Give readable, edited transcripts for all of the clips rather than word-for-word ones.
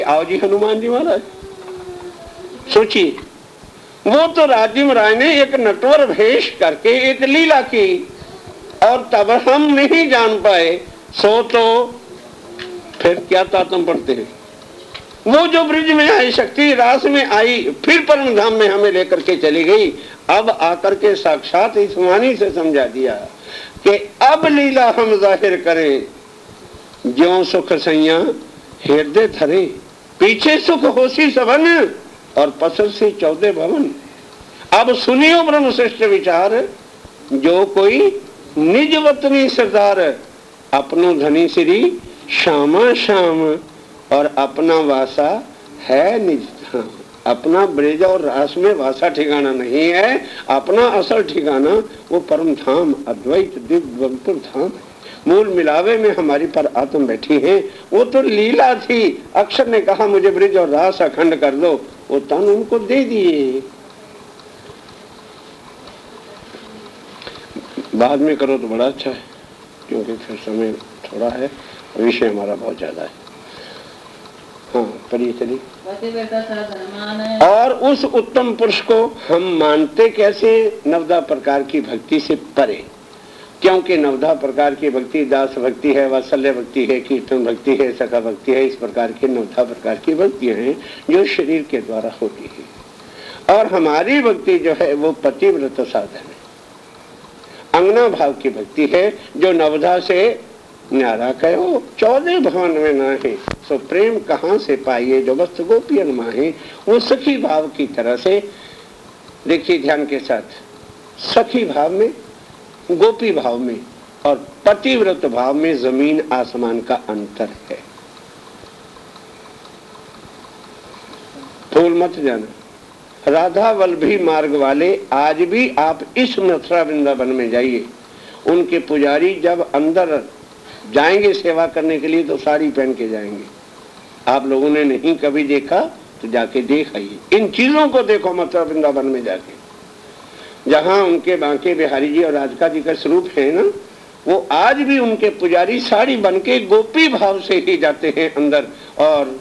आओ जी हनुमान जी महाराज, सोचिए, वो तो राजीव राय ने एक नटवर भेष करके एक लीला की और तब हम नहीं जान पाए, सो तो फिर क्या तातम पड़ते हैं। वो जो ब्रिज में आई शक्ति, रास में आई, फिर परम धाम में हमें लेकर के चली गई। अब आकर के साक्षात इस वाणी से समझा दिया कि अब लीला हम जाहिर करें, ज्यों सुख सैया हृदय धरे, पीछे सुख होशी सवन और पसर से 14 भवन। अब सुनियो ब्रह्म श्रेष्ठ विचार, जो कोई निज वतनी सरदार, अपनो धनी श्री श्यामा श्याम और अपना वासा है निज धाम। अपना ब्रज और रास में वासा ठिकाना नहीं है, अपना असल ठिकाना वो परम धाम अद्वैत दिव्य धाम है। मूल मिलावे में हमारी पर आत्म बैठी है। वो तो लीला थी, अक्षर ने कहा मुझे ब्रिज और रास अखंड कर दो, वो तन उनको दे दिए। बाद में करो तो बड़ा अच्छा है, क्योंकि फिर समय थोड़ा है, विषय हमारा बहुत ज्यादा है। हाँ पढ़िए चलिए। और उस उत्तम पुरुष को हम मानते कैसे? 9 प्रकार की भक्ति से परे, क्योंकि 9 प्रकार की भक्ति दास भक्ति है, वात्सल्य भक्ति है, कीर्तन भक्ति है, सखा भक्ति है। इस प्रकार की 9 प्रकार की भक्तियां हैं जो शरीर के द्वारा होती है। और हमारी भक्ति जो है वो पतिव्रत साधन है, अंगना भाव की भक्ति है, जो 9 से न्यारा कहो 14 भवन में ना है, सो प्रेम कहाँ से पाइए जो वस्तु गोपियन माहे। वो सखी भाव की तरह से देखिए ध्यान के साथ, सखी भाव में, गोपी भाव में और पतिव्रत भाव में जमीन आसमान का अंतर है। भूल मत जाना। राधा वल्लभी मार्ग वाले आज भी आप इस मथुरा वृंदावन में जाइए, उनके पुजारी जब अंदर जाएंगे सेवा करने के लिए तो साड़ी पहन के जाएंगे। आप लोगों ने नहीं कभी देखा तो जाके देख आइए, इन चीजों को देखो मथुरा वृंदावन में जाके। जहां उनके बांके बिहारी जी और राधिका जी का स्वरूप है ना, वो आज भी उनके पुजारी साड़ी बन के गोपी भाव से ही जाते हैं अंदर। और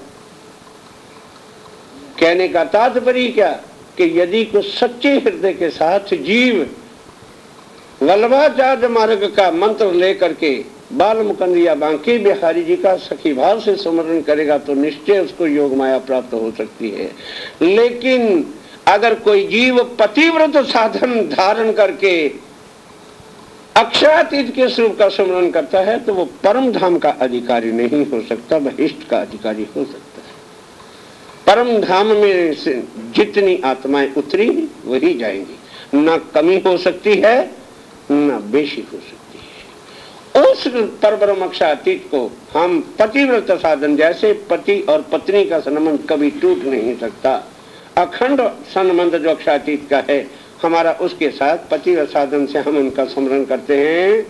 कहने का तात्पर्य क्या कि यदि कुछ सच्चे हृदय के साथ जीव वल्लभाचार्य मार्ग का मंत्र लेकर के बाल मुकुंद या बांके बिहारी जी का सखी भाव से स्मरण करेगा तो निश्चय उसको योग माया प्राप्त हो सकती है। लेकिन अगर कोई जीव पतिव्रत साधन धारण करके अक्षरातीत के स्वरूप का स्मरण करता है तो वो परम धाम का अधिकारी नहीं हो सकता, वह इष्ट का अधिकारी हो सकता है। परम धाम में से जितनी आत्माएं उतरी वही जाएंगी, ना कमी हो सकती है ना बेशी हो सकती है। उस परब्रह्म अक्षरातीत को हम पतिव्रत साधन, जैसे पति और पत्नी का संबंध कभी टूट नहीं सकता, अखंड संबंध जो अक्षरातीत का है हमारा, उसके साथ पतिव्रत साधन से हम उनका स्मरण करते हैं।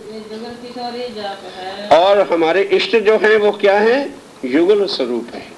और हमारे इष्ट जो हैं वो क्या है? युगल स्वरूप है,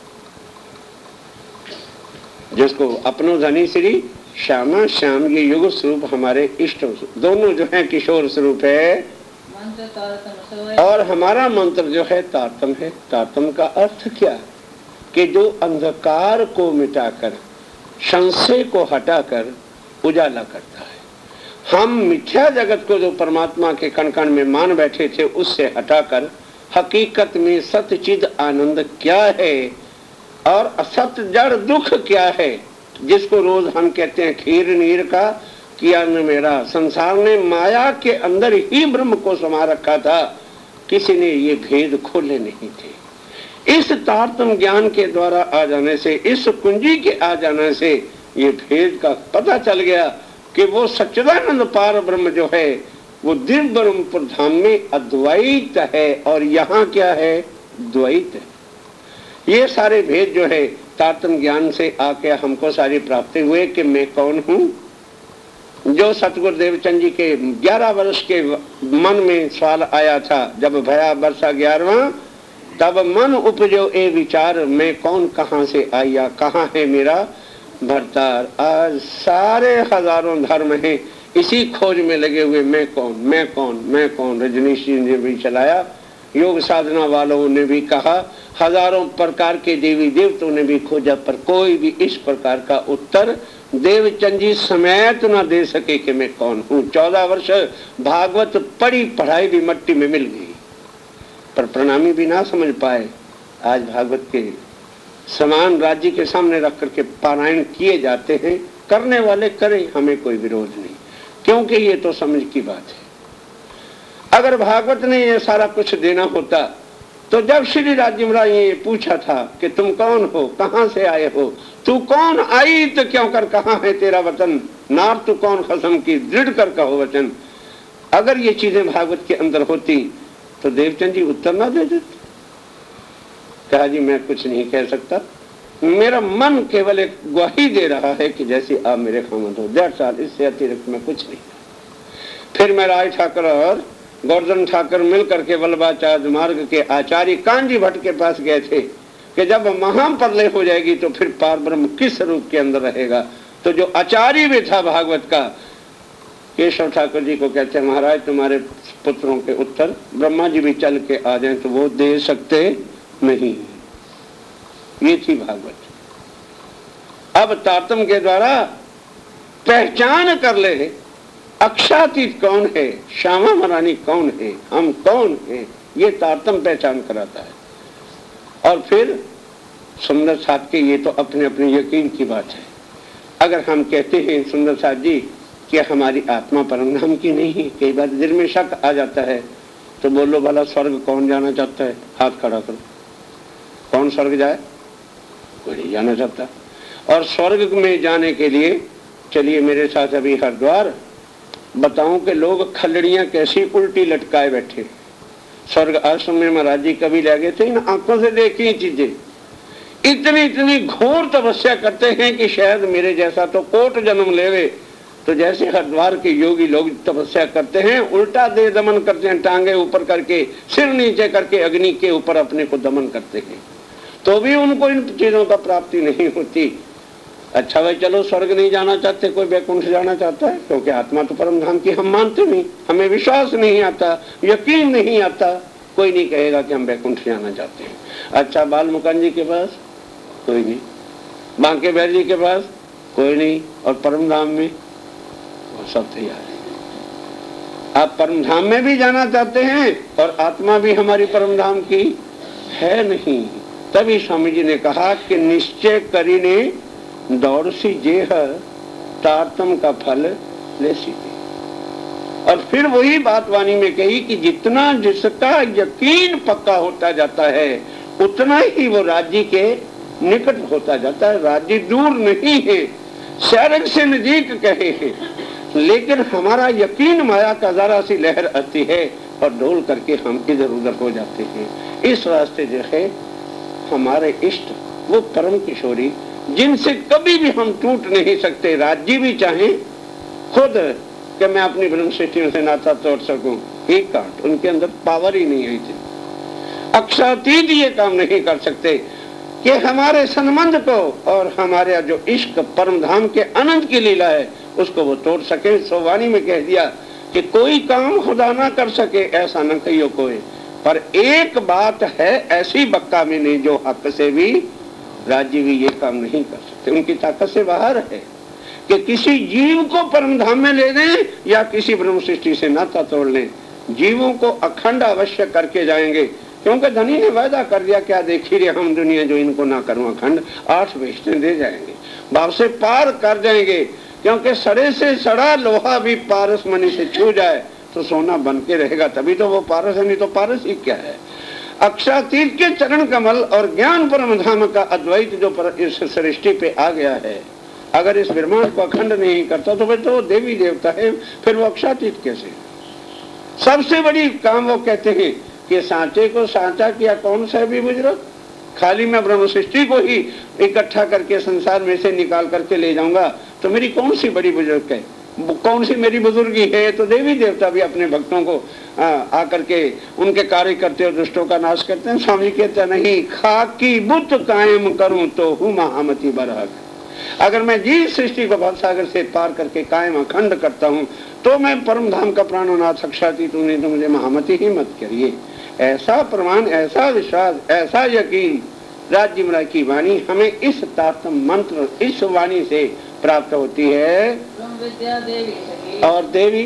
जिसको अपनो धनी श्री श्यामा श्याम, ये युग स्वरूप हमारे इष्ट दोनों जो है किशोर स्वरूप है। और हमारा मंत्र जो है तारतम है। तारतम का अर्थ क्या? कि जो अंधकार को मिटाकर, संशय को हटाकर उजाला करता है। हम मिथ्या जगत को जो परमात्मा के कण कण में मान बैठे थे उससे हटाकर हकीकत में सत्य चिद आनंद क्या है और असत जड़ दुख क्या है, जिसको रोज हम कहते हैं खीर नीर का किया न मेरा। संसार ने माया के अंदर ही ब्रह्म को समा रखा था, किसी ने ये भेद खोले नहीं थे। इस तारतम ज्ञान के द्वारा आ जाने से, इस कुंजी के आ जाने से ये भेद का पता चल गया कि वो सच्चिदानंद पार ब्रह्म जो है वो दिव्य ब्रह्मपुर धाम में अद्वैत है और यहाँ क्या है? द्वैत है। ये सारे भेद जो है तारतम ज्ञान से आके हमको सारी प्राप्ति हुए कि मैं कौन हूँ। जो सतगुरु देवचंद जी के 11 वर्ष के मन में सवाल आया था, जब भया वर्षा 11वां, तब मन उपजो ए विचार, मैं कौन कहाँ से आया, कहाँ है मेरा भरतार। आज सारे हजारों धर्म हैं इसी खोज में लगे हुए, मैं कौन मैं कौन मैं कौन। रजनीश जी ने भी चलाया, योग साधना वालों ने भी कहा, हजारों प्रकार के देवी देवताओं ने भी खोजा, पर कोई भी इस प्रकार का उत्तर देवचंद जी समेत न दे सके कि मैं कौन हूं। 14 वर्ष भागवत पढ़ी, पढ़ाई भी मट्टी में मिल गई, पर प्रणामी भी ना समझ पाए। आज भागवत के समान राज्य के सामने रख करके पारायण किए जाते हैं, करने वाले करें, हमें कोई विरोध नहीं, क्योंकि ये तो समझ की बात है। अगर भागवत ने ये सारा कुछ देना होता तो जब श्री राज्य महाराज ये पूछा था कि तुम कौन हो, कहां से आए हो, तू कौन आई तो क्यों कर, कहां है तेरा वतन, नार तू कौन खसम की, दृढ़ कर कहो वचन। अगर ये चीजें भागवत के अंदर होती तो देवचंद जी उत्तर ना दे देते। कहा जी मैं कुछ नहीं कह सकता, मेरा मन केवल एक गवाही दे रहा है कि जैसे आप मेरे खामद हो, 1.5 साल, इससे अतिरिक्त मैं कुछ नहीं। फिर मैं राय ठाकर और गोवर्धन ठाकर मिल करके वल्लभाचार्य मार्ग के आचार्य कांजी भट्ट के पास गए थे कि जब महाप्रलय हो जाएगी तो फिर पार ब्रह्म किस रूप के अंदर रहेगा। तो जो आचार्य भी था भागवत का, केशव ठाकुर जी को कहते हैं महाराज तुम्हारे पुत्रों के उत्तर ब्रह्मा जी भी चल के आ जाएं तो वो दे सकते नहीं। ये थी भागवत। अब तारतम के द्वारा पहचान कर ले अक्षातीत कौन है, श्यामा महारानी कौन है, हम कौन है, ये तारतम पहचान कराता है। और फिर सुंदर साथ के ये तो अपने अपने यकीन की बात है। अगर हम कहते हैं सुंदर साथ जी कि हमारी आत्मा परम धाम की नहीं है, कई बार दिल में शक आ जाता है, तो बोलो भला स्वर्ग कौन जाना चाहता है, हाथ खड़ा करो, कौन स्वर्ग जाए, कोई नहीं जाना चाहता। और स्वर्ग में जाने के लिए चलिए मेरे साथ अभी हरिद्वार, बताऊं कि लोग खलड़ियां कैसी उल्टी लटकाए बैठे। स्वर्ग आश्रम में महाराज जी कभी ले गए थे, इन आंखों से देखी चीजें, इतनी इतनी घोर तपस्या करते हैं कि शायद मेरे जैसा तो कोट जन्म लेवे। तो जैसे हरिद्वार के योगी लोग तपस्या करते हैं, उल्टा दे दमन करते हैं, टांगे ऊपर करके, सिर नीचे करके अग्नि के ऊपर अपने को दमन करते हैं, तो भी उनको इन चीजों का प्राप्ति नहीं होती। अच्छा भाई चलो स्वर्ग नहीं जाना चाहते, कोई वैकुंठ जाना चाहता है, क्योंकि आत्मा तो परम धाम की हम मानते नहीं, हमें विश्वास नहीं आता, यकीन नहीं आता, कोई नहीं कहेगा कि हम वैकुंठ जाना चाहते हैं। अच्छा बाल मुकुंद जी के पास कोई नहीं, बांके बिहारी जी के पास कोई नहीं, और परम धाम में वो सब तैयार है। आप परम धाम में भी जाना चाहते हैं और आत्मा भी हमारी परम धाम की है नहीं। तभी स्वामी जी ने कहा कि निश्चय करीने दौड़ सी जेह तारतम का फल ले सीधे। और फिर वही बात वाणी में कही कि जितना जिसका यकीन पक्का होता जाता है उतना ही वो राज्य के निकट होता जाता है। राज्य दूर नहीं है, शायद से नजीक कहे है, लेकिन हमारा यकीन माया का जरा सी लहर आती है और डोल करके हम इधर उधर हो जाते हैं। इस वास्ते जो है हमारे इष्ट वो परम किशोरी जिनसे कभी भी हम टूट नहीं सकते, राज्य भी चाहे खुद कि मैं अपनी ब्रह्म सृष्टि से नाता तोड़ सकूं, ही कांट, उनके अंदर पावर ही नहीं आई थी। अक्षातीत ये काम नहीं कर सकते कि हमारे संबंध को और हमारे जो इश्क परम धाम के अनंत की लीला है उसको वो तोड़ सके। सोवानी में कह दिया कि कोई काम खुदा ना कर सके ऐसा न कहियो कोई, पर एक बात है ऐसी बक्का में नहीं जो हक से भी राज्य भी ये काम नहीं कर सकते, उनकी ताकत से बाहर है कि किसी जीव को परम धाम में ले दें या किसी ब्रह्म सृष्टि से नाता तोड़ लें, जीवों को अखंड अवश्य करके जाएंगे। क्योंकि धनी ने वायदा कर दिया, क्या देखी रे हम दुनिया जो इनको ना करूं अखंड, 8 बेचते दे जाएंगे, भाव से पार कर जाएंगे। क्योंकि सड़े से सड़ा लोहा भी पारस मणि से छू जाए तो सोना बन के रहेगा, तभी तो वो पारस है, नहीं तो पारस ही क्या है। अक्षातीत के चरण कमल और ज्ञान परम धाम का अद्वैत जो इस सृष्टि पे आ गया है, अगर इस ब्रह्मांड को अखंड नहीं करता तो फिर तो देवी देवता है, फिर वो अक्षातीत कैसे। सबसे बड़ी काम वो कहते हैं कि सांचे को सांचा किया कौन सा भी बुजुर्ग, खाली मैं ब्रह्म सृष्टि को ही इकट्ठा करके संसार में से निकाल करके ले जाऊंगा तो मेरी कौन सी बड़ी बुजुर्ग है, कौन सी मेरी बुजुर्गी है। तो देवी देवता भी अपने भक्तों को आकर के उनके कार्य करते और दुष्टों का नाश करते हैं। स्वामी कहते नहीं, खाकी बुत कायम करूं तो हूँ महामती बरहक। अगर मैं जीव सृष्टि को भवसागर से पार करके कायम अखंड करता हूँ तो मैं परम धाम का प्राणोनाथ अक्षातीत, उन्हें तो मुझे महामती ही मत करिए। ऐसा प्रमाण, ऐसा विश्वास, ऐसा यकीन राज्य महाराज की वाणी हमें इस तारतम्य मंत्र, इस वाणी से प्राप्त होती है। विद्या देवी और देवी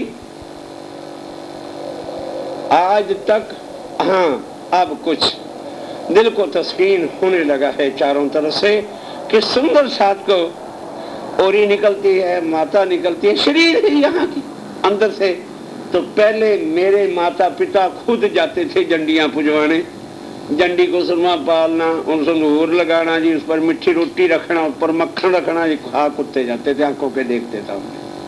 आज तक, हाँ अब कुछ दिल को तस्कीन होने लगा है चारों तरफ से कि सुंदर साथ को ओरी निकलती है, माता निकलती है, शरीर है यहाँ की अंदर से। तो पहले मेरे माता पिता खुद जाते थे जंडियां पुजवाने, जंडी को सुरमा पालना, उन संदूर लगाना जी, उस पर मिट्टी रोटी रखना, उस पर मक्खन रखना जी, खा कुत्ते जाते थे, आंखों के देखते था।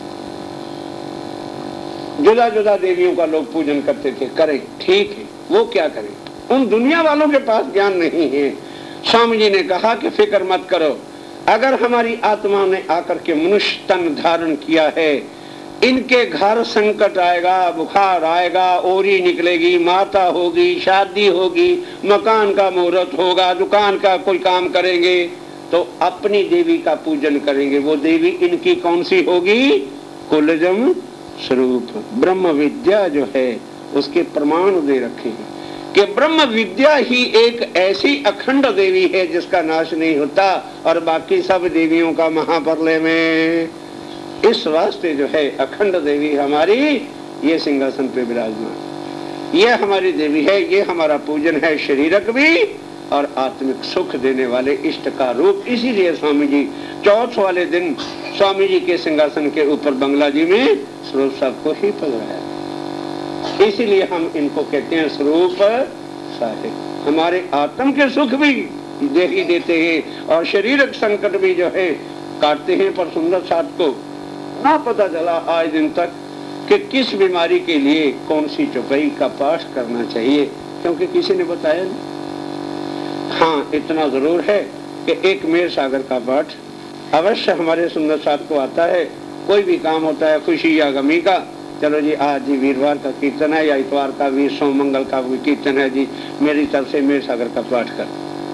जुदा जुदा देवियों का लोग पूजन करते थे, करें ठीक है, वो क्या करें, उन दुनिया वालों के पास ज्ञान नहीं है। स्वामी जी ने कहा कि फिक्र मत करो, अगर हमारी आत्मा ने आकर के मनुष्य तन धारण किया है, इनके घर संकट आएगा, बुखार आएगा, ओरी निकलेगी, माता होगी, शादी होगी, मकान का मुहूर्त होगा, दुकान का कोई काम करेंगे तो अपनी देवी का पूजन करेंगे। वो देवी इनकी कौन सी होगी? कुलजम स्वरूप ब्रह्म विद्या जो है उसके प्रमाण दे रखे हैं कि ब्रह्म विद्या ही एक ऐसी अखंड देवी है जिसका नाश नहीं होता, और बाकी सब देवियों का महाप्रलय में। इस वास्ते जो है अखंड देवी हमारी ये सिंहासन पे विराजमान, ये हमारी देवी है, ये हमारा पूजन है, शरीरक भी और आत्मिक सुख देने वाले इष्ट का रूप। इसीलिए स्वामी जी चौथ वाले दिन स्वामी जी के सिंहासन के ऊपर बंगला जी में स्वरूप साहब को ही पधराया। इसीलिए हम इनको कहते हैं स्वरूप साहिब। हमारे आत्म के सुख भी दे ही देते हैं और शरीरक संकट भी जो है काटते हैं। पर सुंदर साथ को ना पता चला आज दिन तक कि किस बीमारी के लिए कौन सी चौपाई का पाठ करना चाहिए, क्योंकि किसी ने बताया नहीं। हाँ इतना जरूर है कि एक मेर सागर का पाठ अवश्य हमारे सुंदर साथ को आता है। कोई भी काम होता है खुशी या गमी का, चलो जी आज जी वीरवार का कीर्तन है या इतवार का वीर सोम मंगल का कीर्तन है जी, मेरी तरफ से मेर सागर का पाठ कर।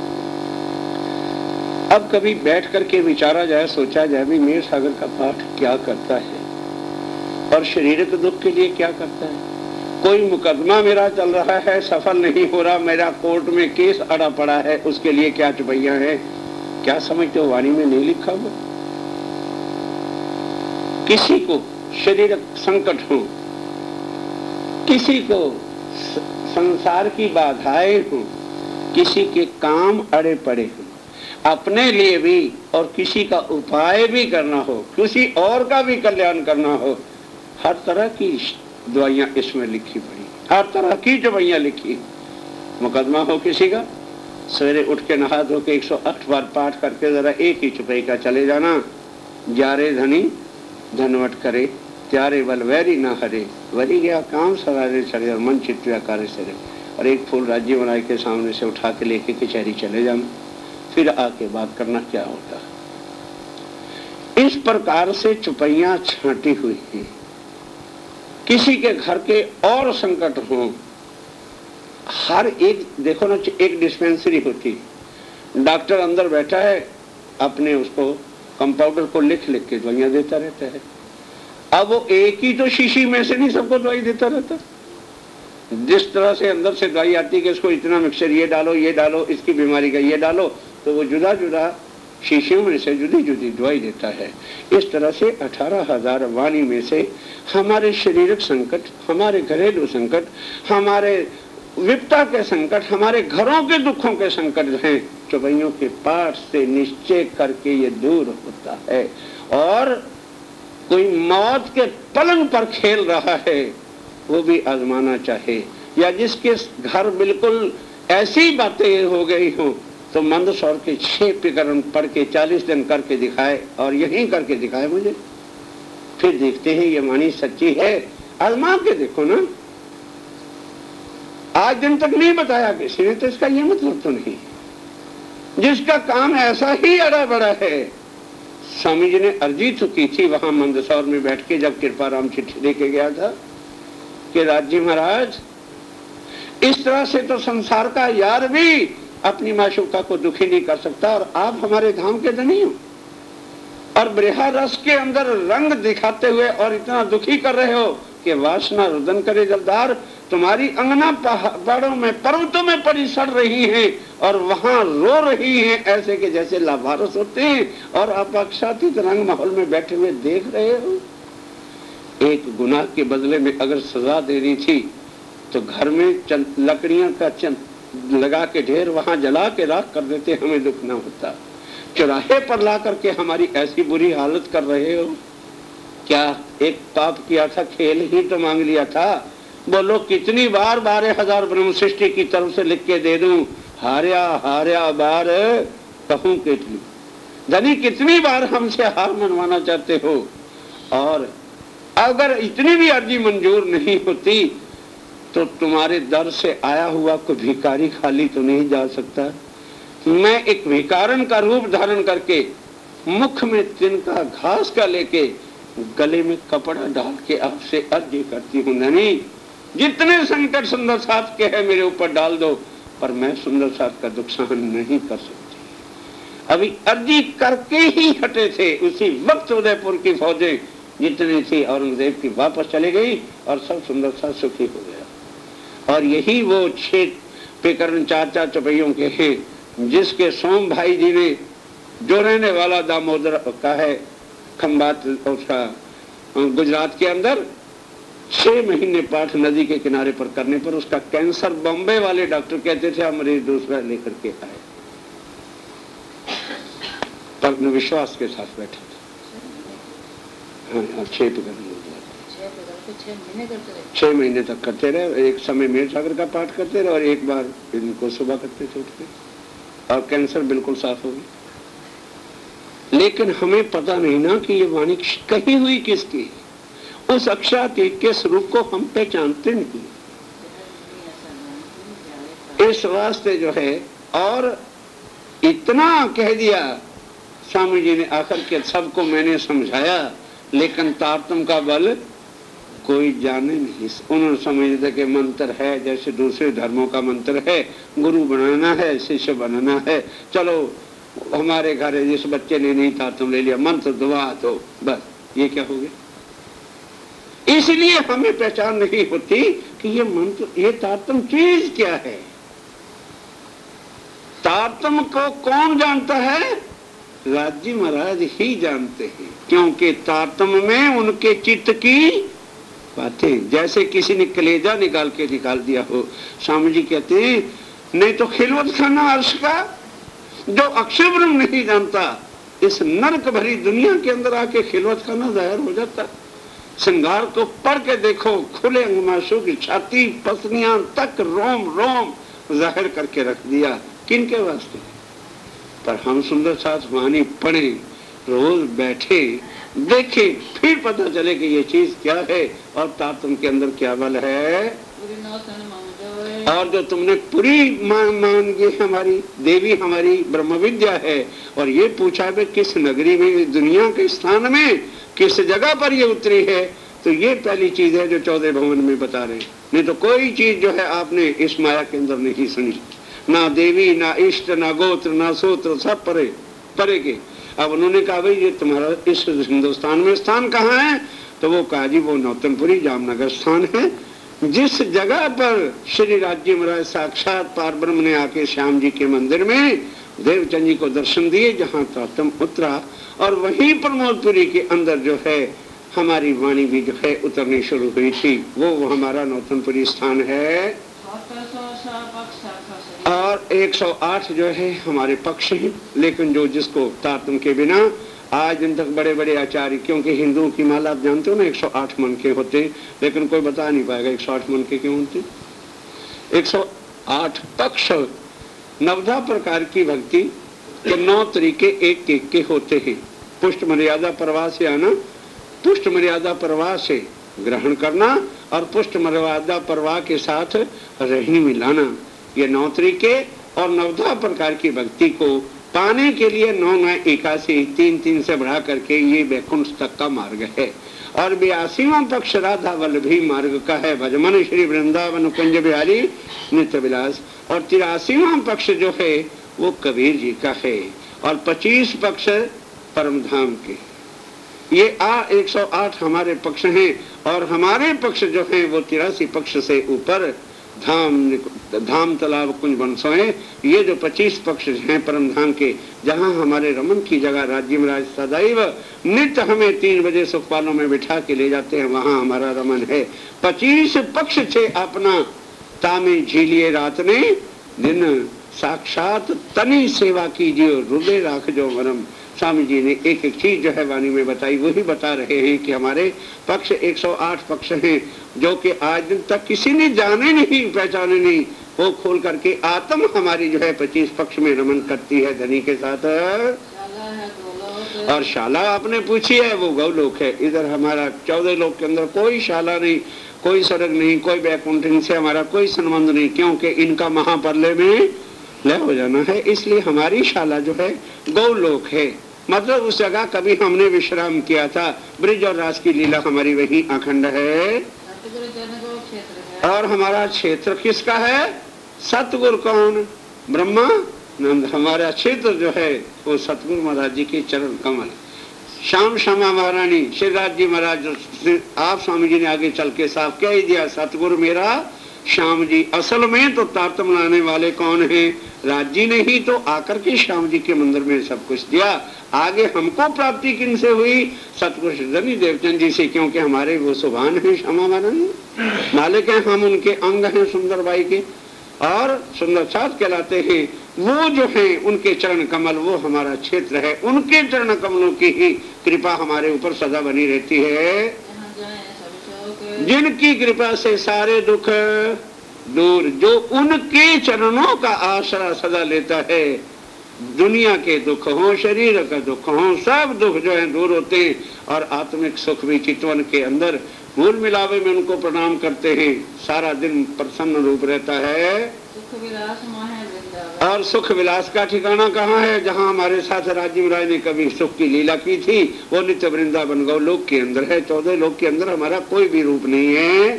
अब कभी बैठ करके विचारा जाए, सोचा जाए भी मेर सागर का पाठ क्या करता है और शारीरिक दुख के लिए क्या करता है। कोई मुकदमा मेरा चल रहा है, सफल नहीं हो रहा, मेरा कोर्ट में केस अड़ा पड़ा है, उसके लिए क्या चुपैया है। क्या समझते हो, वाणी में नहीं लिखा हुआ। किसी को शारीरिक संकट हो, किसी को संसार की बाधाएं हो, किसी के काम अड़े पड़े हो, अपने लिए भी और किसी का उपाय भी करना हो, किसी और का भी कल्याण करना हो, हर तरह की दवाइयां इसमें लिखी पड़ी, हर तरह की दवाइयां लिखी। मुकदमा हो किसी का, सवेरे उठ के नहा धो के 108 बार पाठ करके जरा एक ही चुपई का चले जाना। जारे धनी धनवट करे, त्यारे बल वैरी ना हरे, वरी गया काम सवारे चढ़े और मन चित्त कार्य सरे। और एक फूल राज्य बनाए के सामने से उठा के लेके कचहरी चले जाना, फिर आके बात करना क्या होता। इस प्रकार से चुपैयां छांटी हुई हैं। किसी के घर के और संकट हो, हर एक देखो ना, एक डिस्पेंसरी होती, डॉक्टर अंदर बैठा है, अपने उसको कंपाउंडर को लिख लिख के दवाइयां देता रहता है। अब वो एक ही तो शीशी में से नहीं सबको दवाई देता रहता। जिस तरह से अंदर से दवाई आती कि इसको इतना मिक्सचर ये डालो, ये डालो, इसकी बीमारी का ये डालो, तो वो जुदा जुदा शीशियों में से जुदी जुदी दवाई देता है। इस तरह से 18,000 वाणी में से हमारे शारीरिक संकट, हमारे घरेलू संकट, हमारे विपता के संकट, हमारे घरों के दुखों के संकट जो हैं, चौपाइयों के पाठ से निश्चय करके ये दूर होता है। और कोई मौत के पलंग पर खेल रहा है, वो भी आजमाना चाहे, या जिसके घर बिल्कुल ऐसी बातें हो गई हो तो मंदसौर के 6 प्रकरण पढ़ के 40 दिन करके दिखाए, और यही करके दिखाए मुझे, फिर देखते हैं ये वाणी सच्ची है। आजमा के देखो ना, आज दिन तक नहीं बताया किसी ने, तो इसका ये मतलब तो नहीं। जिसका काम ऐसा ही अड़ा बड़ा है, स्वामी जी ने अर्जी तो की थी वहां मंदसौर में बैठ के, जब कृपाराम चिट्ठी लेके गया था कि राज्य महाराज इस तरह से तो संसार का यार भी अपनी माशूका को दुखी नहीं कर सकता, और आप हमारे धाम के धनी हो और ब्रहा रस के अंदर रंग दिखाते हुए और इतना दुखी कर रहे हो कि वासना रुदन करे जलदार, तुम्हारी अंगना पहाड़ों में पर्वतों में पड़ी सड़ रही हैं और वहां रो रही हैं, ऐसे के जैसे लावारिस होते हैं, और आप अक्षातीत रंग माहौल में बैठे हुए देख रहे हो। एक गुनाह के बदले में अगर सजा देनी थी तो घर में लकड़ियां का लगा के ढेर वहां जला के राख कर देते, हमें दुख ना होता। चौराहे पर ला करके हमारी ऐसी बुरी हालत कर रहे हो। क्या एक पाप किया था, खेल ही तो मांग लिया था। बोलो कितनी बार 12,000 ब्रह्म सृष्टि की तरफ से लिख के दे दूं, हार्या हार्या बार कहूं केतली। धनी कितनी बार हमसे हार मनवाना चाहते हो, और अगर इतनी भी अर्जी मंजूर नहीं होती तो तुम्हारे दर से आया हुआ कोई भिखारी खाली तो नहीं जा सकता। मैं एक भिखारन का रूप धारण करके मुख में तिनका घास का लेके गले में कपड़ा डाल के आपसे अर्जी करती हूँ, धनी जितने संकट सुंदर साथ के हैं मेरे ऊपर डाल दो, पर मैं सुंदर साथ का दुख सहन नहीं कर सकती। अभी अर्जी करके ही हटे थे, उसी वक्त उदयपुर की फौजें जितनी थी औरंगजेब की वापस चली गई और सब सुंदर साथ सुखी हो गया। और यही वो 6 पेकरण 4 चौपहियों के हैं जिसके सोम भाई जी ने, जो रहने वाला दामोदर का है खंबात, उसका गुजरात के अंदर 6 महीने पाठ नदी के किनारे पर करने पर उसका कैंसर, बॉम्बे वाले डॉक्टर कहते थे हम मरीज दूसरा लेकर के आए, पर विश्वास के साथ बैठे थे। हाँ, 6 महीने तक करते रहे। एक समय मीर सागर का पाठ करते रहे और एक बार इनको सुबह करते थे उठ के, और कैंसर बिल्कुल साफ हो गई। लेकिन हमें पता नहीं ना कि ये वाणी कही हुई किसकी, उस अक्षातीत के स्वरूप को हम पहचानते नहीं। इस वास्ते जो है, और इतना कह दिया स्वामी जी ने आखिर के, सबको मैंने समझाया लेकिन तारतम का बल कोई जाने नहीं। उन्होंने समझ था कि मंत्र है जैसे दूसरे धर्मों का मंत्र है, गुरु बनाना है, शिष्य बनाना है, चलो हमारे घर है जिस बच्चे ने नहीं तारतम ले लिया, मंत्र दुआ तो बस, ये क्या हो गया। इसलिए हमें पहचान नहीं होती कि ये मंत्र, ये तारतम चीज क्या है। तारतम को कौन जानता है? राज्य महाराज ही जानते हैं, क्योंकि तारतम में उनके चित्त की बातें, जैसे किसी ने कलेजा निकाल के निकाल दिया हो। स्वामी जी कहते हैं नहीं तो खिलवत खाना अर्श का, जो अक्षर ब्रह्म नहीं जानता इस नरक भरी दुनिया के अंदर आके खिलवत खाना जाहिर हो जाता। श्रृंगार को पढ़ के देखो, खुले अंगमाशों की छाती पसलियां तक रोम रोम जाहिर करके रख दिया, किनके वास्ते। पर हम सुंदर साथ वाणी पढ़े, रोज बैठे देखे, फिर पता चले कि ये चीज क्या है और तारतम के अंदर क्या बल है। और जो तुमने पूरी मान की हमारी देवी हमारी ब्रह्म विद्या है, और ये पूछा है किस नगरी में, दुनिया के स्थान में किस जगह पर ये उतरी है, तो ये पहली चीज है जो 14 भवन में बता रहे हैं। नहीं तो कोई चीज जो है आपने इस माया के अंदर नहीं सुनी, ना देवी ना इष्ट ना गोत्र ना सूत्र, सब परे परे के। अब उन्होंने कहा भाई ये तुम्हारा इस हिंदुस्तान में स्थान कहाँ है, तो वो कहा जी वो नौतनपुरी जामनगर स्थान है, जिस जगह पर श्री राज्य महाराज साक्षात पारब्रह्म ने आके श्याम जी के मंदिर में देवचंद जी को दर्शन दिए, जहाँ तारतम उतरा, और वहीं प्रमोदपुरी के अंदर जो है हमारी वाणी भी जो है उतरनी शुरू हुई थी। वो हमारा नौतनपुरी स्थान है। और 108 जो है हमारे पक्ष हैं, लेकिन जो जिसको तारतम के बिना आज दिन तक बड़े बड़े आचार्य, क्योंकि हिंदुओं की माला आप जानते हो ना 108 मन के होते, लेकिन कोई बता नहीं पाएगा 108 मन के क्यों होते। 108 पक्ष, 90 प्रकार की भक्ति के 9 तरीके एक एक के होते हैं। पुष्ट मर्यादा प्रवाह से आना, पुष्ट मर्यादा प्रवाह से ग्रहण करना, और पुष्ट मर्यादा प्रवाह के साथ रहनी मिलाना, ये 9 तरीके। और 90 प्रकार की भक्ति को पाने के लिए 9 81 3 से बढ़ा करके ये वैकुंठ तक का मार्ग है। और 82वां पक्ष राधा वल्लभी मार्ग का है, भजमन श्री वृंदावन कुंज बिहारी नित्य विलास। और 83वां पक्ष जो है वो कबीर जी का है, और 25 पक्ष परम धाम के। ये 108 हमारे पक्ष हैं और हमारे पक्ष जो हैं वो 83 पक्ष से ऊपर धाम तालाब कुंज वंशों है। ये जो 25 पक्ष हैं परम धाम के, जहाँ हमारे रमन की जगह राज्य महाराज सदैव नित्य हमें 3 बजे सुखपालों में बिठा के ले जाते हैं, वहाँ हमारा रमन है। 25 पक्ष थे अपना तामे झीलिए रात ने दिन, साक्षात तनी सेवा कीजिए हृदय राख जो वरम। स्वामी जी ने एक एक चीज जो है वाणी में बताई, वही बता रहे हैं कि हमारे पक्ष 108 पक्ष हैं जो कि आज दिन तक किसी ने जाने नहीं पहचाने नहीं। वो खोल करके आत्म हमारी जो है 25 पक्ष में रमन करती है धनी के साथ। और शाला आपने पूछी है वो गौलोक है। इधर हमारा 14 लोक के अंदर कोई शाला नहीं, कोई स्वर्ग नहीं, कोई बैकुंठ से हमारा कोई संबंध नहीं, क्योंकि इनका महाप्रलय में लय हो जाना है। इसलिए हमारी शाला जो है गौलोक है, मतलब उस जगह कभी हमने विश्राम किया था। ब्रिज और रास की लीला हमारी वही अखंड है। और हमारा क्षेत्र किसका है? सतगुरु कौन? ब्रह्मा नंद। हमारा क्षेत्र जो है वो सतगुरु महाराज जी के चरण कमल। श्याम श्यामा महारानी श्रीराज जी महाराज, आप स्वामी जी ने आगे चल के साफ कह ही दिया, सतगुरु मेरा श्याम जी। असल में तो तारतम लाने वाले कौन है? राज जी ने ही तो आकर के श्याम जी के मंदिर में सब कुछ दिया। आगे हमको प्राप्ति किन से हुई? सतगुरु धनी देवचंद जी से, क्योंकि हमारे वो सुभान है श्यामा महारानी, मालिक है, हम उनके अंग हैं सुंदर बाई के और सुंदर साथ कहलाते हैं। वो जो है उनके चरण कमल, वो हमारा क्षेत्र है। उनके चरण कमलों की ही कृपा हमारे ऊपर सदा बनी रहती है, जिनकी कृपा से सारे दुख दूर। जो उनके चरणों का आसरा सदा लेता है, दुनिया के दुख हो, शरीर का दुख हो, सब दुख जो है दूर होते हैं और आत्मिक सुख भी चितवन के अंदर मूल मिलावे में उनको प्रणाम करते हैं। सारा दिन प्रसन्न रूप रहता है। सुख विलास माहे वृंदावन। और सुख विलास का ठिकाना कहाँ है? जहाँ हमारे साथ राजीव राय ने कभी सुख की लीला की थी, वो नित्य वृंदावन गौलोक के अंदर है। 14 लोक के अंदर हमारा कोई भी रूप नहीं है।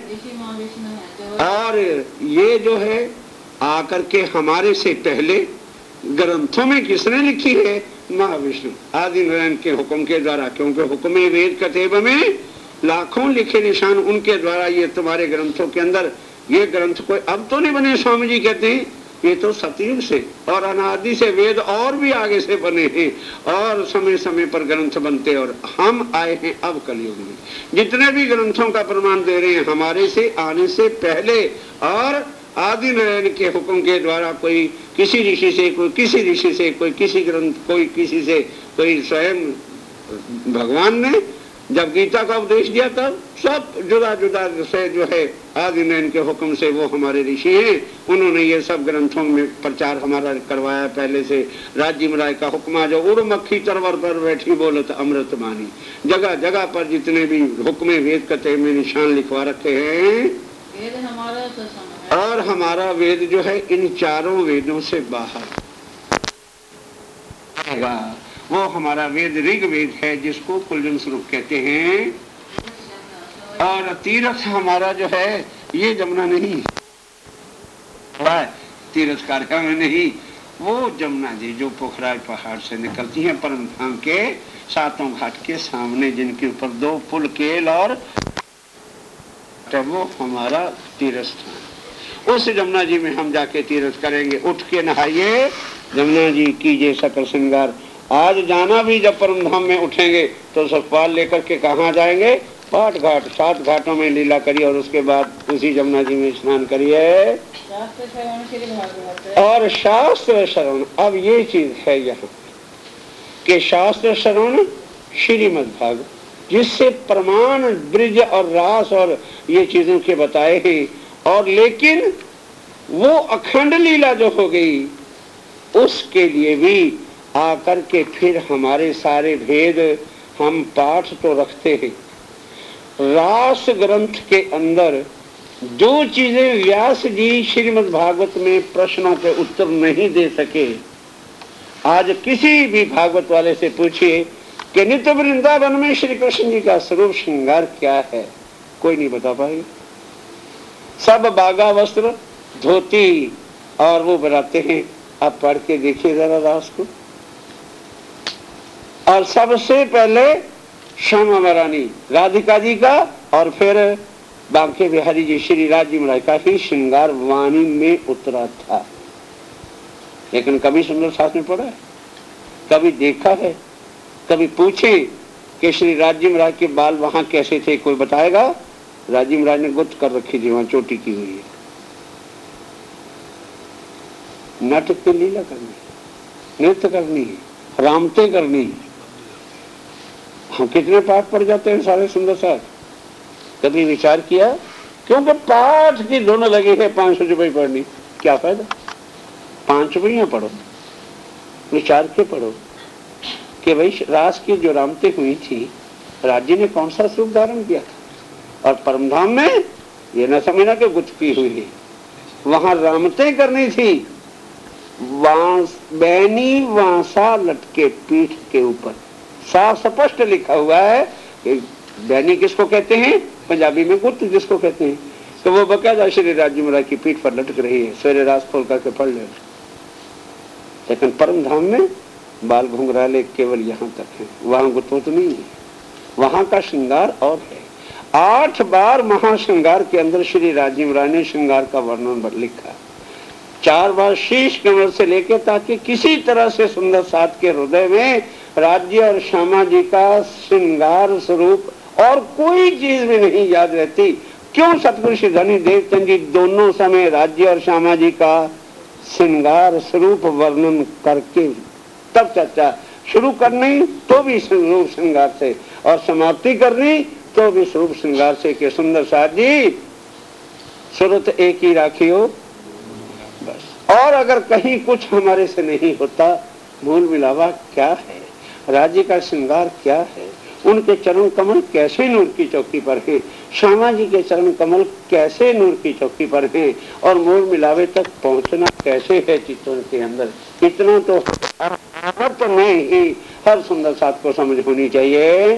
और ये जो है आकर के हमारे से पहले ग्रंथों में किसने लिखी है? महाविष्णु आदि नारायण के हुक्म के द्वारा, क्योंकि हुक्मे वेद कतेब में लाखों लिखे निशान उनके द्वारा ये तुम्हारे ग्रंथों के अंदर। ये ग्रंथ कोई अब तो नहीं बने, स्वामी जी कहते हैं ये तो सतयुग से और अनादि से वेद और भी आगे से बने हैं और समय समय पर ग्रंथ बनते, और हम आए हैं अब कलयुग में। जितने भी ग्रंथों का प्रमाण दे रहे हैं हमारे से आने से पहले और आदि नारायण के हुक्म के द्वारा, कोई किसी ऋषि से, कोई किसी ऋषि से, कोई किसी ग्रंथ, कोई किसी से, कोई स्वयं भगवान ने जब गीता का उपदेश दिया तब सब जुदा जुदा से जो है आदि नारायण के हुक्म से वो हमारे ऋषि हैं, उन्होंने ये सब ग्रंथों में प्रचार हमारा करवाया पहले से। राज्य महाराज का हुक्मा जो उड़ मक्खी तरवर पर बैठी बोलत अमृत मानी, जगह जगह पर जितने भी हुक्मे वेद कते में निशान लिखवा रखे हैं। वेद हमारा तो समय और हमारा वेद जो है इन चारों वेदों से बाहर, वो हमारा वेद ऋग वेद है जिसको कुलजन स्वरूप कहते हैं। और तीर्थ हमारा जो है ये जमुना नहीं, तीर्थ कार्यक्रम में नहीं, वो जमुना जी जो पोखराज पहाड़ से निकलती हैं परम धाम के 7 घाट के सामने, जिनके ऊपर 2 पुल केल और वो हमारा तीर्थ स्थान। उस जमुना जी में हम जाके तीर्थ करेंगे। उठ के नहाइए, जमुना जी कीजिए सकल श्रृंगार। आज जाना भी जब परम धाम में उठेंगे तो सुखपाल लेकर के कहाँ जाएंगे? 8 घाट, 7 घाटों में लीला करिए और उसके बाद उसी जमुना जी में स्नान करिए और शास्त्र श्रवण। अब ये चीज है यहाँ कि शास्त्र श्रवण श्रीमद्भागवत, जिससे प्रमाण ब्रिज और रास और ये चीजों के बताए हैं। और लेकिन वो अखंड लीला जो हो गई उसके लिए भी आकर के फिर हमारे सारे भेद हम पाठ तो रखते हैं। रास ग्रंथ के अंदर जो चीजें व्यास जी श्रीमद् भागवत में प्रश्नों के उत्तर नहीं दे सके, आज किसी भी भागवत वाले से पूछिए कि नित्य वृंदावन में श्री कृष्ण जी का स्वरूप श्रृंगार क्या है, कोई नहीं बता पाएगा। सब बागा वस्त्र धोती और वो बनाते हैं। आप पढ़ के देखिए जरा रास को। और सबसे पहले श्यामा महारानी राधिका जी का, और फिर बांके बिहारी जी श्री राज्य महाराज का ही श्रृंगार वाणी में उतरा था। लेकिन कभी सुंदर सास में पढ़ा है, कभी देखा है, कभी पूछे कि श्री राज्य महाराज के बाल वहां कैसे थे, कोई बताएगा? राज्य महाराज ने गुप्त कर रखी थी, वहां चोटी की हुई है। नाटक की लीला करनी, नृत्य करनी है, रामते करनी है। हम कितने पाठ पढ़ जाते हैं सारे सुंदर साथ, कभी विचार किया? क्योंकि पाठ की दोनों लगी है 500 रुपये पढ़नी, क्या फायदा? 5 रुपये पढ़ो, विचार के पढ़ो कि भाई रास की जो रामते हुई थी, राज्य ने कौन सा स्वरूप धारण किया था। और परमधाम में ये न समझना कि गुत्थी हुई है, वहां रामते करनी थी। बैनी वांसा लटके पीठ के ऊपर, साफ स्पष्ट लिखा हुआ है कि बैनी किसको कहते हैं, पंजाबी में गुत्त जिसको कहते हैं, तो वो बकायदा श्री राज्य महाराज की पीठ पर लटक रही है। सवेरे रात खोल करके पढ़ ले। लेकिन परम धाम में बाल घुंघराले केवल यहाँ तक है, वहां गुत्त नहीं है, वहां का श्रृंगार और है। 8 बार महाश्रृंगार के अंदर श्री राज्य महाराज ने श्रृंगार का वर्णन लिखा। 4 बार शीश कमर से लेके ताकि किसी तरह से सुंदर साथ के हृदय में राज्य और श्यामा जी का श्रृंगार स्वरूप और कोई चीज भी नहीं याद रहती। क्यों? सतगुरु श्री धनी देवचंद जी दोनों समय राज्य और श्यामा जी का श्रृंगार स्वरूप वर्णन करके तब चर्चा शुरू करनी तो भी स्वरूप श्रृंगार से, और समाप्ति करनी तो भी स्वरूप श्रृंगार से कि सुंदर साथ जी सूरत एक ही राखियो बस। और अगर कहीं कुछ हमारे से नहीं होता, मूल मिलावा क्या है, राज्य का श्रृंगार क्या है, उनके चरण कमल कैसे नूर की चौकी पर है, श्यामा जी के चरण कमल कैसे नूर की चौकी पर है, और मूल मिलावे तक पहुंचना कैसे है चित्तों के अंदर, इतना तो तो नहीं हर सुंदर साथ को समझ होनी चाहिए।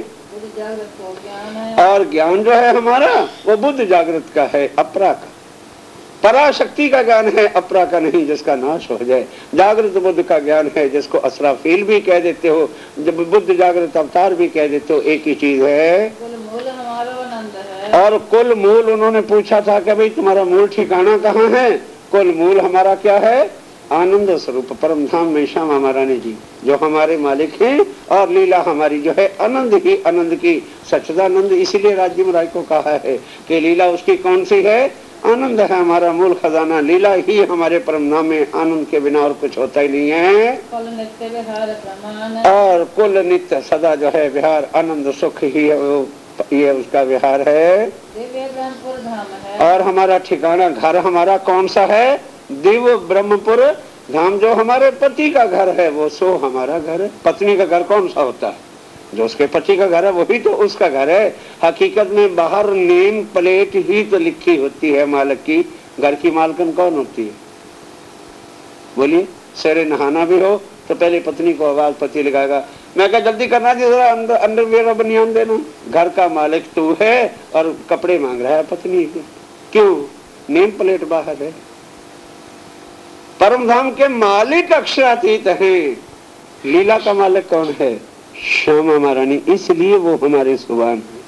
और ज्ञान जो है हमारा वो बुद्ध जागृत का है, अपरा का, पराशक्ति का ज्ञान है, अपरा का नहीं जिसका नाश हो जाए। जागृत बुद्ध का ज्ञान है जिसको असराफील भी कह देते हो, जब बुद्ध जागृत अवतार भी कह देते हो, एक ही चीज है। कुल मूल हमारा आनंद है। और कुल मूल उन्होंने पूछा था कि भाई तुम्हारा मूल ठिकाना कहाँ है? कुल मूल हमारा क्या है? आनंद स्वरूप परम धाम में श्यामा महारानी जी जो हमारे मालिक हैं, और लीला हमारी जो है आनंद ही आनंद की सच्चिदानंद। इसीलिए राज्य महाराज को कहा है कि लीला उसकी कौन सी है? आनंद है हमारा मूल खजाना, लीला ही हमारे परम धाम में, आनंद के बिना और कुछ होता ही नहीं है। कुल नित्य विहार प्रमाण, और कुल नित्य सदा जो है विहार आनंद सुख ही ये उसका विहार है। दिव्य ब्रह्मपुर धाम है। और हमारा ठिकाना घर हमारा कौन सा है? दिव्य ब्रह्मपुर धाम, जो हमारे पति का घर है वो सो हमारा घर है। पत्नी का घर कौन सा होता है? जो उसके पति का घर है वही तो उसका घर है। हकीकत में बाहर नेम प्लेट ही तो लिखी होती है मालिक की, घर की मालकन कौन होती है? बोलिए। सवेरे नहाना भी हो तो पहले पत्नी को आवाज पति लगाएगा, मैं क्या जल्दी करना जी, जरा अंडरवेयर बनियान देना। घर का मालिक तू है और कपड़े मांग रहा है पत्नी के, क्यों? नेम प्लेट बाहर है। परम धाम के मालिक अक्षरातीत हैं। लीला का मालिक कौन है? श्यामा महारानी, इसलिए वो हमारे सुबान है।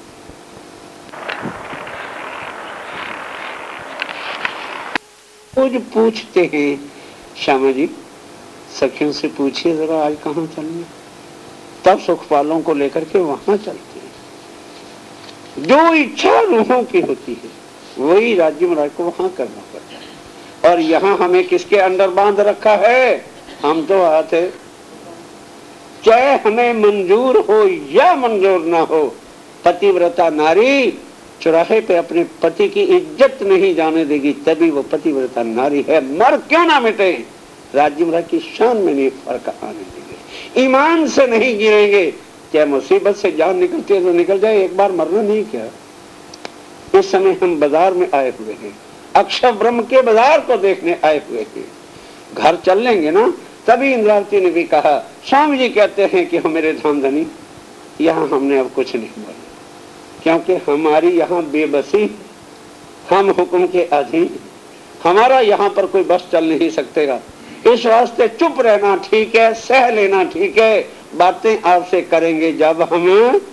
कुछ पूछते हैं श्यामा जी, सखियों से पूछिए जरा आज कहाँ चलना, तब सुखपालों को लेकर के वहां चलते हैं। जो इच्छा रूहों की होती है वही राज्य महाराज को वहां करना पड़ता है। और यहाँ हमें किसके अंदर बांध रखा है? हम तो हाथ है, चाहे हमें मंजूर हो या मंजूर ना हो, पतिव्रता नारी चौराहे पे अपने पति की इज्जत नहीं जाने देगी, तभी वो पतिव्रता नारी है। मर क्यों ना मिटे, राज्य महाराज की शान में नहीं फर्क आने देंगे। ईमान से नहीं गिरेंगे, चाहे मुसीबत से जान निकलती है तो निकल जाए, एक बार मरना नहीं क्या। इस समय हम बाजार में आए हुए हैं, अक्षर ब्रह्म के बाजार को देखने आए हुए हैं। घर चल लेंगे ना, तभी इंद्रावती ने भी कहा, स्वामी जी कहते हैं कि हम मेरे धाम धनी, यहाँ हमने अब कुछ नहीं बोला, क्योंकि हमारी यहाँ बेबसी, हम हुक्म के अधीन, हमारा यहाँ पर कोई बस चल नहीं सकतेगा। इस वास्ते चुप रहना ठीक है, सह लेना ठीक है, बातें आपसे करेंगे जब हम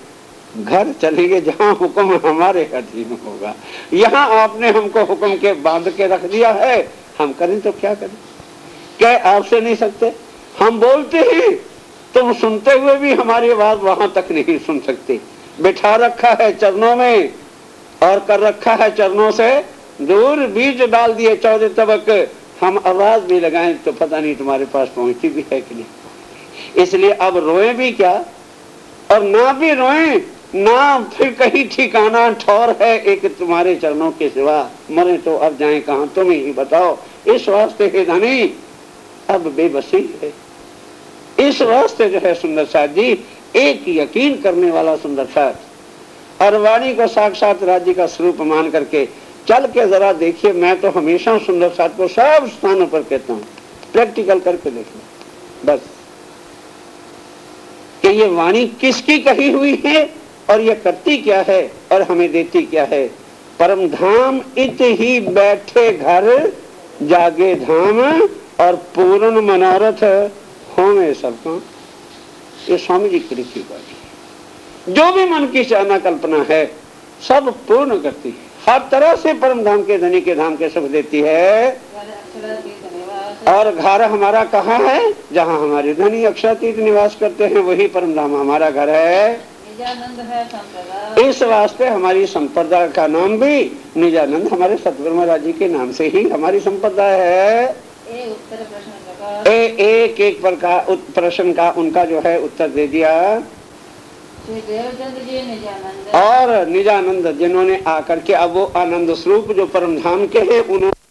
घर चलेंगे जहाँ हुक्म हमारे अधीन होगा। यहाँ आपने हमको हुक्म के बांध के रख दिया है, हम करें तो क्या करें? क्या आपसे नहीं सकते? हम बोलते हैं तुम सुनते हुए भी हमारी बात वहां तक नहीं सुन सकते। बिठा रखा है चरणों में और कर रखा है चरणों से दूर, बीज डाल दिए 14 तबक, हम आवाज भी लगाएं तो पता नहीं तुम्हारे पास पहुंचती भी है कि नहीं। इसलिए अब रोए भी क्या, और ना भी रोए ना फिर कहीं ठिकाना ठौर है एक तुम्हारे चरणों के सिवा, मरे तो अब जाएं कहां तुम ही बताओ। इस वास्ते हे धनी अब बेबसी है। इस वास्ते जो है सुंदर साथ जी, एक यकीन करने वाला सुंदर साथ और वाणी को साक्षात राज्य का स्वरूप मान करके चल के जरा देखिए। मैं तो हमेशा सुंदर साथ को सब स्थानों पर कहता हूं, प्रैक्टिकल करके देखो बस कि ये वाणी किसकी कही हुई है और ये करती क्या है और हमें देती क्या है। परम धाम इत ही बैठे घर, जागे धाम और पूर्ण मनोरथ होवे सबका। ये स्वामी जी की लिखी बात है। जो भी मन की चाहना कल्पना है सब पूर्ण करती है, हर तरह से परम धाम के धनी के धाम के सुख देती है। और घर हमारा कहाँ है? जहाँ हमारे धनी अक्षरातीत निवास करते हैं वही परम धाम हमारा घर है। निजानंद है संप्रदाय। इस वास्ते हमारी संप्रदाय का नाम भी निजानंद हमारे सतगुरु महाराज जी के नाम से ही हमारी संप्रदाय है। उत्तर प्रश्न एक एक प्रश्न का उनका जो है उत्तर दे दिया। देवचंद जी निजानंद और निजानंद जिन्होंने आकर के अब वो आनंद स्वरूप जो परम धाम के हैं उन्होंने